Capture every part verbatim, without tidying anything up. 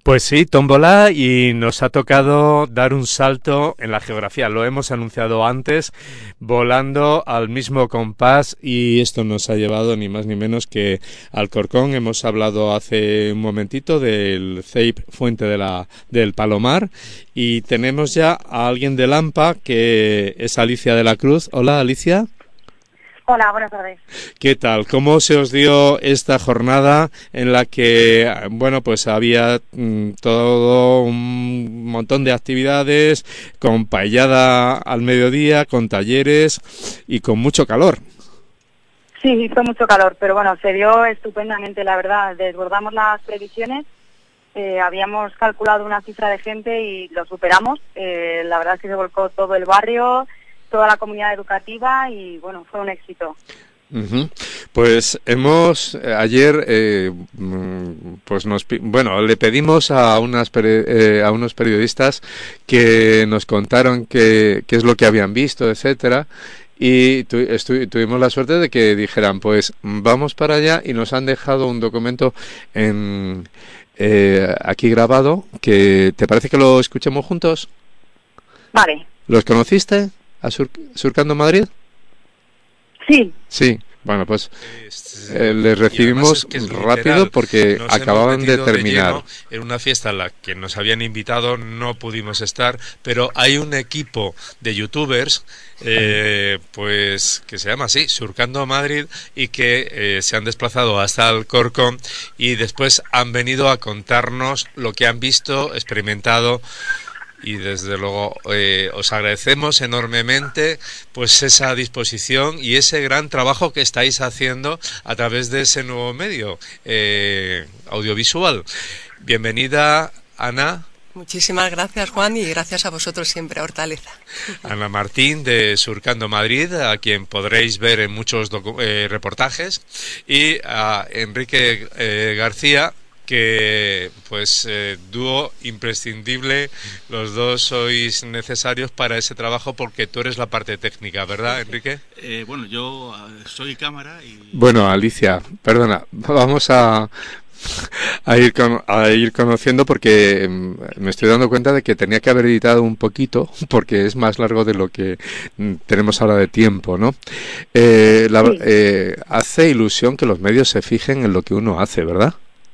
Pues sí, tómbola, y nos ha tocado dar un salto en la geografía. Lo hemos anunciado antes, volando al mismo compás, y esto nos ha llevado ni más ni menos que Alcorcón. Hemos hablado hace un momentito del C E I P Fuente de la, del Palomar, y tenemos ya a alguien de Lampa, que es Alicia de la Cruz. Hola, Alicia. Hola, buenas tardes. ¿Qué tal? ¿Cómo se os dio esta jornada en la que, bueno, pues había mm, todo un montón de actividades, con paellada al mediodía, con talleres y con mucho calor? Sí, hizo mucho calor, pero bueno, se dio estupendamente, la verdad. Desbordamos las previsiones, eh, habíamos calculado una cifra de gente y lo superamos. Eh, la verdad es que se volcó todo el barrio, toda la comunidad educativa, y bueno, fue un éxito. Uh-huh. Pues hemos eh, ayer eh, pues nos bueno le pedimos a unas eh, a unos periodistas que nos contaron qué qué es lo que habían visto, etcétera, y tu, estu, tuvimos la suerte de que dijeran pues vamos para allá, y nos han dejado un documento en eh, aquí grabado. Que ¿te parece que lo escuchemos juntos? Vale. ¿Los conociste a Sur, Surcando Madrid? Sí. Sí, bueno, pues eh, les recibimos es que es rápido literal, porque acababan de terminar. De en una fiesta a la que nos habían invitado, no pudimos estar, pero hay un equipo de youtubers, eh, pues que se llama así, Surcando Madrid, y que eh, se han desplazado hasta Alcorcón y después han venido a contarnos lo que han visto, experimentado. Y desde luego eh, os agradecemos enormemente pues esa disposición y ese gran trabajo que estáis haciendo a través de ese nuevo medio eh, audiovisual. Bienvenida, Ana. Muchísimas gracias, Juan, y gracias a vosotros siempre, a Hortaleza. Ana Martín, de Surcando Madrid, a quien podréis ver en muchos eh, reportajes, y a Enrique eh, García, que pues eh, dúo imprescindible. Los dos sois necesarios para ese trabajo, porque tú eres la parte técnica, ¿verdad, Enrique? Eh, bueno, yo soy cámara y... Bueno, Alicia, perdona, vamos a... A ir, con, a ir conociendo, porque me estoy dando cuenta de que tenía que haber editado un poquito, porque es más largo de lo que tenemos ahora de tiempo, ¿no? Eh, la, sí. eh, hace ilusión que los medios se fijen en lo que uno hace, ¿verdad?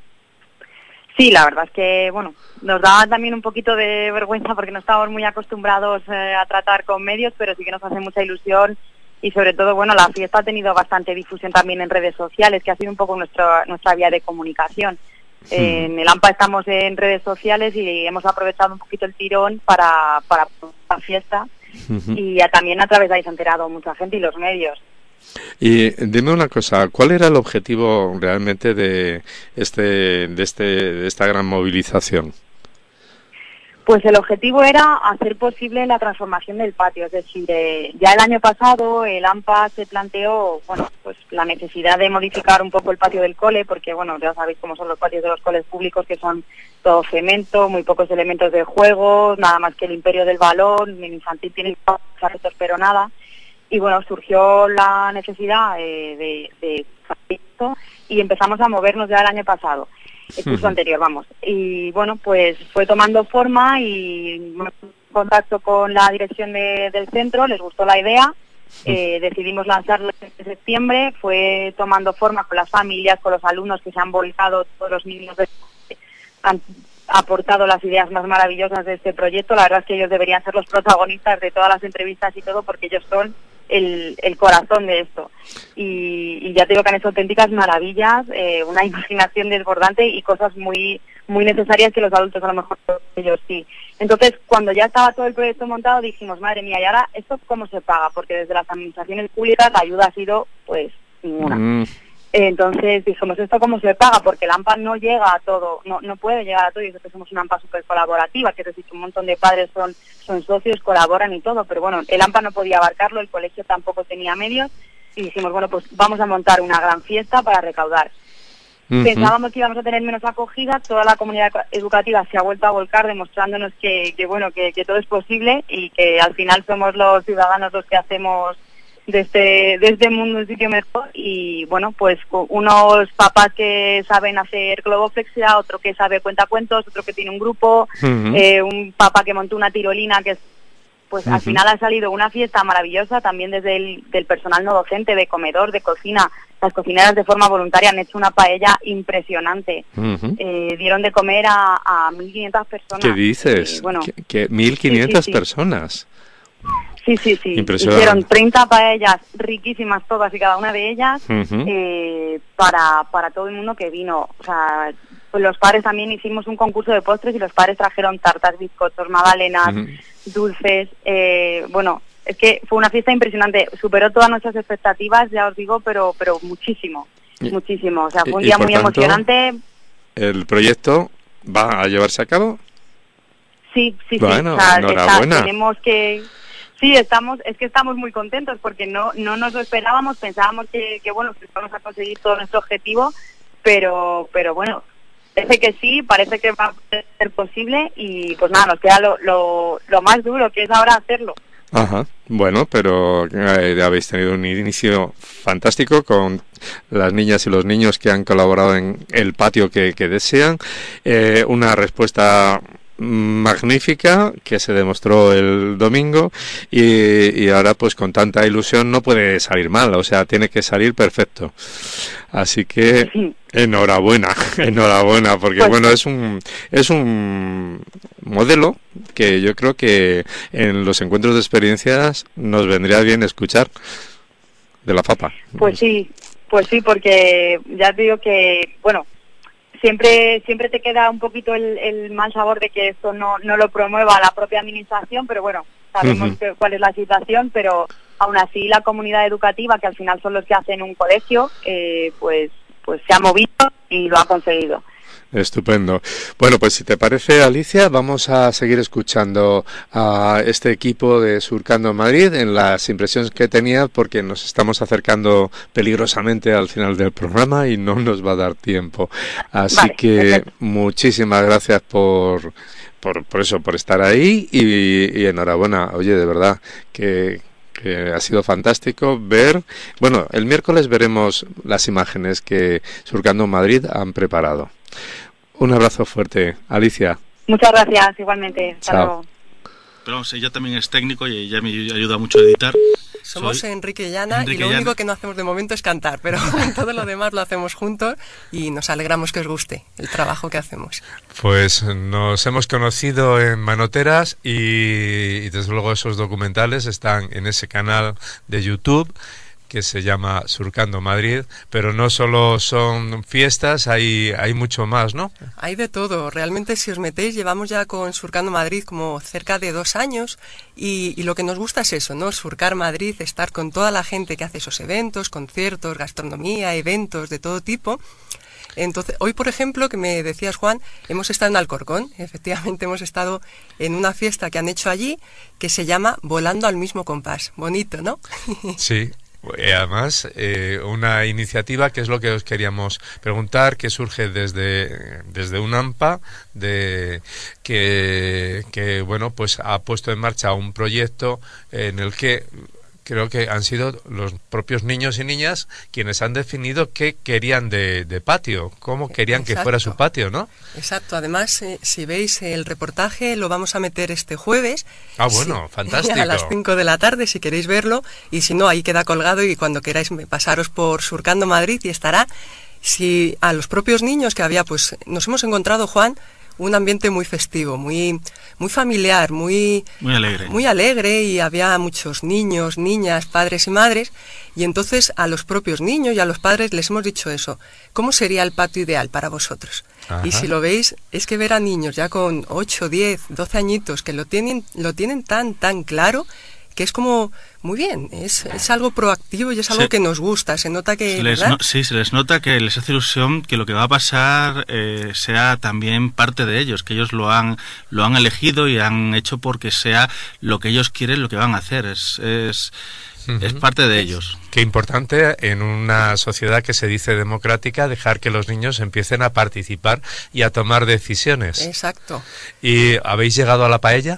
Sí, la verdad es que, bueno, nos da también un poquito de vergüenza porque no estamos muy acostumbrados eh, a tratar con medios, pero sí que nos hace mucha ilusión. Y sobre todo, bueno, la fiesta ha tenido bastante difusión también en redes sociales, que ha sido un poco nuestra nuestra vía de comunicación. Sí. Eh, en el AMPA estamos en redes sociales y hemos aprovechado un poquito el tirón para, para la fiesta. Uh-huh. Y ya también a través de ahí se ha enterado mucha gente y los medios. Y dime una cosa, ¿cuál era el objetivo realmente de este de este de esta gran movilización? Pues el objetivo era hacer posible la transformación del patio, es decir, eh, ya el año pasado el AMPA se planteó, bueno, pues la necesidad de modificar un poco el patio del cole, porque bueno, ya sabéis cómo son los patios de los coles públicos, que son todo cemento, muy pocos elementos de juego, nada más que el imperio del balón, en infantil tienen carritos pero nada, y bueno, surgió la necesidad eh, de, de esto y empezamos a movernos ya el año pasado. El curso anterior, vamos. Y bueno, pues fue tomando forma y en contacto con la dirección de, del centro, les gustó la idea, eh, decidimos lanzarlo en septiembre, fue tomando forma con las familias, con los alumnos que se han volcado, todos los niños de, han aportado las ideas más maravillosas de este proyecto. La verdad es que ellos deberían ser los protagonistas de todas las entrevistas y todo, porque ellos son el, el corazón de esto. Y, y ya te digo que han hecho auténticas maravillas, eh, una imaginación desbordante y cosas muy muy necesarias que los adultos a lo mejor ellos sí. Entonces, cuando ya estaba todo el proyecto montado, dijimos, madre mía, ¿y ahora esto cómo se paga? Porque desde las administraciones públicas la ayuda ha sido, pues, ninguna. Mm. Entonces dijimos, ¿esto cómo se paga? Porque el AMPA no llega a todo, no no puede llegar a todo, y eso que somos una AMPA súper colaborativa, que es decir, que un montón de padres son son socios, colaboran y todo, pero bueno, el AMPA no podía abarcarlo, el colegio tampoco tenía medios, y dijimos, bueno, pues vamos a montar una gran fiesta para recaudar. Uh-huh. Pensábamos que íbamos a tener menos acogida, toda la comunidad educativa se ha vuelto a volcar demostrándonos que, que bueno, que, que todo es posible y que al final somos los ciudadanos los que hacemos de este, de este mundo un sitio mejor. Y bueno, pues unos papás que saben hacer globoflexia, otro que sabe cuentacuentos, otro que tiene un grupo, uh-huh. eh, un papá que montó una tirolina, que pues uh-huh. al final ha salido una fiesta maravillosa, también desde el del personal no docente, de comedor, de cocina. Las cocineras de forma voluntaria han hecho una paella impresionante. Uh-huh. Eh, dieron de comer a, a mil quinientas personas. ¿Qué dices? Y, bueno, ¿Qué, mil quinientas sí, sí, sí. personas? Sí, sí, sí. Hicieron treinta paellas riquísimas todas y cada una de ellas uh-huh. eh, para, para todo el mundo que vino. O sea, pues los padres también hicimos un concurso de postres y los padres trajeron tartas, bizcochos, magdalenas, uh-huh. dulces. Eh, bueno, es que fue una fiesta impresionante. Superó todas nuestras expectativas, ya os digo, pero pero muchísimo, y, muchísimo. O sea, fue un día muy tanto, emocionante. ¿El proyecto va a llevarse a cabo? Sí, sí, bueno, sí. O sea, enhorabuena. Está, tenemos que... Sí, estamos, es que estamos muy contentos porque no no nos lo esperábamos, pensábamos que, que bueno, que vamos a conseguir todo nuestro objetivo, pero pero bueno, parece que sí, parece que va a ser posible y pues nada, nos queda lo, lo, lo más duro, que es ahora hacerlo. Ajá, bueno, pero eh, habéis tenido un inicio fantástico con las niñas y los niños que han colaborado en el patio que, que desean, eh, una respuesta magnífica que se demostró el domingo y, y ahora pues con tanta ilusión no puede salir mal, o sea, tiene que salir perfecto, así que sí. enhorabuena, enhorabuena, porque pues, bueno, es un es un modelo que yo creo que en los encuentros de experiencias nos vendría bien escuchar de la FAPA. Pues sí, pues sí, porque ya te digo que, bueno, Siempre siempre te queda un poquito el, el mal sabor de que esto no, no lo promueva la propia administración, pero bueno, sabemos uh-huh. que, cuál es la situación, pero aún así la comunidad educativa, que al final son los que hacen un colegio, eh, pues pues se ha movido y lo ha conseguido. Estupendo. Bueno, pues si te parece, Alicia, vamos a seguir escuchando a este equipo de Surcando Madrid en las impresiones que tenía, porque nos estamos acercando peligrosamente al final del programa y no nos va a dar tiempo. Así vale, que perfecto. Muchísimas gracias por, por, por eso, por estar ahí y, y enhorabuena. Oye, de verdad, que... que ha sido fantástico ver. Bueno, el miércoles veremos las imágenes que Surcando Madrid han preparado. Un abrazo fuerte, Alicia. Muchas gracias, igualmente. Hasta Chao. luego. Pero vamos, ella también es técnico y ella me ayuda mucho a editar. Somos Soy Enrique y Ana Enrique y lo y Ana. único que no hacemos de momento es cantar, pero todo lo demás lo hacemos juntos y nos alegramos que os guste el trabajo que hacemos. Pues nos hemos conocido en Manoteras y, y desde luego esos documentales están en ese canal de YouTube que se llama Surcando Madrid, pero no solo son fiestas, hay, hay mucho más, ¿no? Hay de todo, realmente si os metéis, llevamos ya con Surcando Madrid como cerca de dos años y, y lo que nos gusta es eso, ¿no? Surcar Madrid, estar con toda la gente que hace esos eventos, conciertos, gastronomía, eventos de todo tipo. Entonces, hoy, por ejemplo, que me decías, Juan, hemos estado en Alcorcón, efectivamente hemos estado en una fiesta que han hecho allí que se llama Volando al mismo compás. Bonito, ¿no? Sí. Además, eh, una iniciativa que es lo que os queríamos preguntar, que surge desde, desde un AMPA, de, que, que bueno, pues ha puesto en marcha un proyecto en el que creo que han sido los propios niños y niñas quienes han definido qué querían de, de patio, cómo querían Exacto. que fuera su patio, ¿no? Exacto, además, eh, si veis el reportaje, lo vamos a meter este jueves. Ah, bueno, sí, fantástico. A las cinco de la tarde, si queréis verlo, y si no, ahí queda colgado y cuando queráis pasaros por Surcando Madrid y estará. Si a los propios niños que había, pues nos hemos encontrado, Juan, un ambiente muy festivo, muy muy familiar, muy muy alegre. muy alegre y había muchos niños, niñas, padres y madres y entonces a los propios niños y a los padres les hemos dicho eso, ¿cómo sería el patio ideal para vosotros? Ajá. Y si lo veis, es que ver a niños ya con ocho, diez, doce añitos que lo tienen lo tienen tan tan claro que es como, muy bien, es, es algo proactivo y es algo sí. que nos gusta, se nota que... Se les no, sí, se les nota que les hace ilusión que lo que va a pasar eh, sea también parte de ellos, que ellos lo han lo han elegido y han hecho porque sea lo que ellos quieren, lo que van a hacer, es, es, uh-huh. es parte de ellos. Qué importante en una sociedad que se dice democrática dejar que los niños empiecen a participar y a tomar decisiones. Exacto. ¿Y habéis llegado a la paella?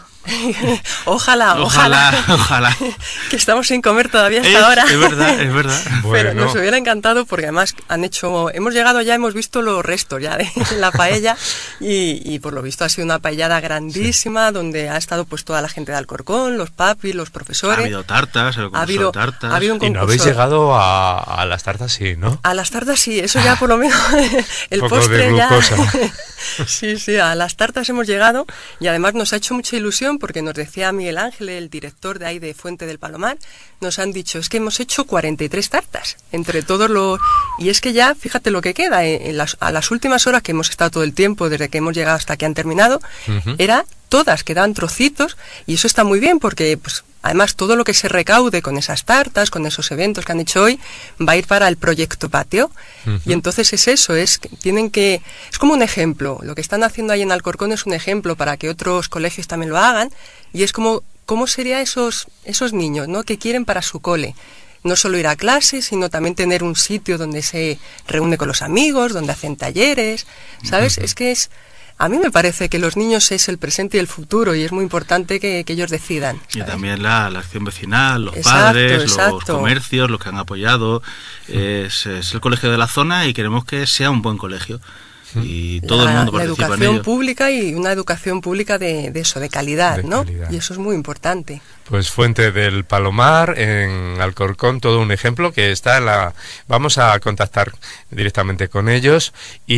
ojalá, ojalá, ojalá, ojalá. Que estamos sin comer todavía hasta es, ahora. Es verdad, es verdad. Bueno. Pero nos hubiera encantado porque además han hecho, hemos llegado ya, hemos visto los restos ya de la paella y, y por lo visto ha sido una paellada grandísima, sí, donde ha estado pues toda la gente de Alcorcón, los papis, los profesores. Ha habido tartas, el ha habido, tartas. Ha habido un y no habéis llegado a, a las tartas, sí, ¿no? A las tartas sí, eso ya por lo menos el un poco postre de glucosa. ya. Sí, sí, a las tartas hemos llegado y además nos ha hecho mucha ilusión porque nos decía Miguel Ángel, el director de ahí de Fuente del Palomar, nos han dicho, es que hemos hecho cuarenta y tres tartas entre todos los... Y es que ya, fíjate lo que queda, en las, a las últimas horas que hemos estado todo el tiempo, desde que hemos llegado hasta que han terminado, uh-huh. era todas, quedaban trocitos y eso está muy bien porque... pues además, todo lo que se recaude con esas tartas, con esos eventos que han hecho hoy, va a ir para el proyecto patio. Uh-huh. Y entonces es eso, es que tienen que... Es como un ejemplo. Lo que están haciendo ahí en Alcorcón es un ejemplo para que otros colegios también lo hagan. Y es como, ¿cómo serían esos, esos niños, ¿no?, que quieren para su cole? No solo ir a clase, sino también tener un sitio donde se reúne con los amigos, donde hacen talleres, ¿sabes? Uh-huh. Es que es... A mí me parece que los niños es el presente y el futuro y es muy importante que, que ellos decidan, ¿sabes? Y también la, la acción vecinal, los exacto, padres, exacto. los comercios, los que han apoyado. Es, es el colegio de la zona y queremos que sea un buen colegio. Y todo la, el mundo la participa educación en ello. pública y una educación pública de, de eso, de calidad, de ¿no? calidad. Y eso es muy importante. Pues Fuente del Palomar en Alcorcón, todo un ejemplo que está en la... Vamos a contactar directamente con ellos y,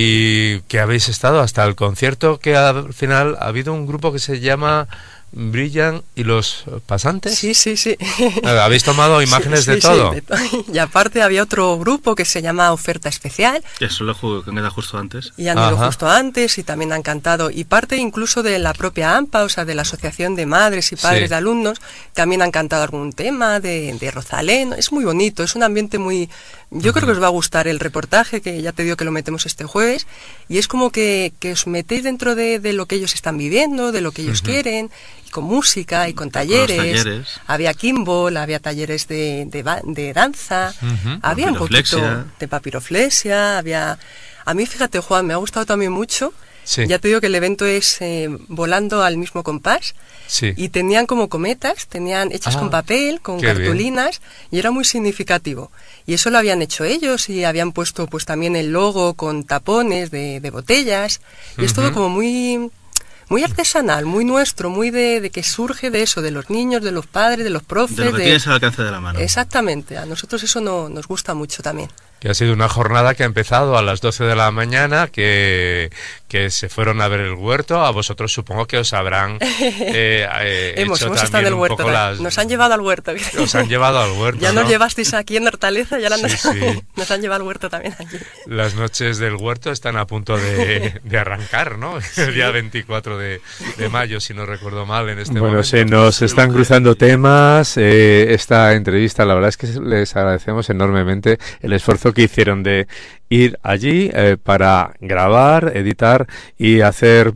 y que habéis estado hasta el concierto, que al final ha habido un grupo que se llama... Brillan y los pasantes. Sí, sí, sí. ¿Habéis tomado imágenes sí, sí, de todo? Sí, de to- y aparte había otro grupo que se llama Oferta Especial. Eso lo jugué, que han quedado justo antes. Y han ido justo antes y también han cantado. Y parte incluso de la propia AMPA, o sea, de la Asociación de Madres y Padres sí. de Alumnos, también han cantado algún tema de, de Rosalén. Es muy bonito, es un ambiente muy... Yo uh-huh. creo que os va a gustar el reportaje, que ya te digo que lo metemos este jueves. Y es como que, que os metéis dentro de, de lo que ellos están viviendo, de lo que ellos uh-huh. quieren... con música y con talleres, con talleres. Había kimball, había talleres de, de, de danza, uh-huh. había un poquito de papiroflexia, había... A mí, fíjate, Juan, me ha gustado también mucho, sí. ya te digo que el evento es eh, volando al mismo compás, sí. y tenían como cometas, tenían hechas ah, con papel, con cartulinas, bien. Y era muy significativo. Y eso lo habían hecho ellos, y habían puesto pues también el logo con tapones de, de botellas, y uh-huh. es todo como muy... muy artesanal, muy nuestro, muy de, de que surge de eso, de los niños, de los padres, de los profes. De lo que de... tienes al alcance de la mano. Exactamente, a nosotros eso no, nos gusta mucho también. Que ha sido una jornada que ha empezado a las doce de la mañana, que, que se fueron a ver el huerto. A vosotros supongo que os habrán eh, eh, hemos, hecho hemos también estado en el un huerto, poco las... Nos han llevado al huerto. Os han llevado al huerto, ya ¿no? nos llevasteis aquí en Hortaleza, ya sí, nos, sí. nos han llevado al huerto también aquí. Las noches del huerto están a punto de, de arrancar, ¿no? Sí. El día veinticuatro de, de mayo, si no recuerdo mal, en este bueno, momento. Bueno, se nos están cruzando temas. Eh, esta entrevista, la verdad es que les agradecemos enormemente el esfuerzo que hicieron de ir allí eh, para grabar, editar y hacer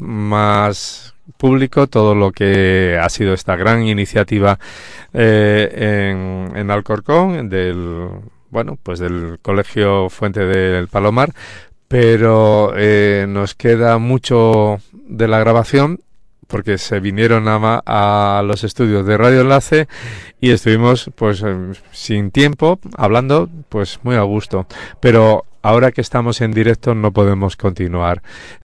más público todo lo que ha sido esta gran iniciativa eh, en, en Alcorcón del bueno pues del Colegio Fuente del Palomar, pero eh, nos queda mucho de la grabación porque se vinieron a, a los estudios de Radio Enlace y estuvimos pues eh, sin tiempo hablando pues muy a gusto, pero ahora que estamos en directo no podemos continuar.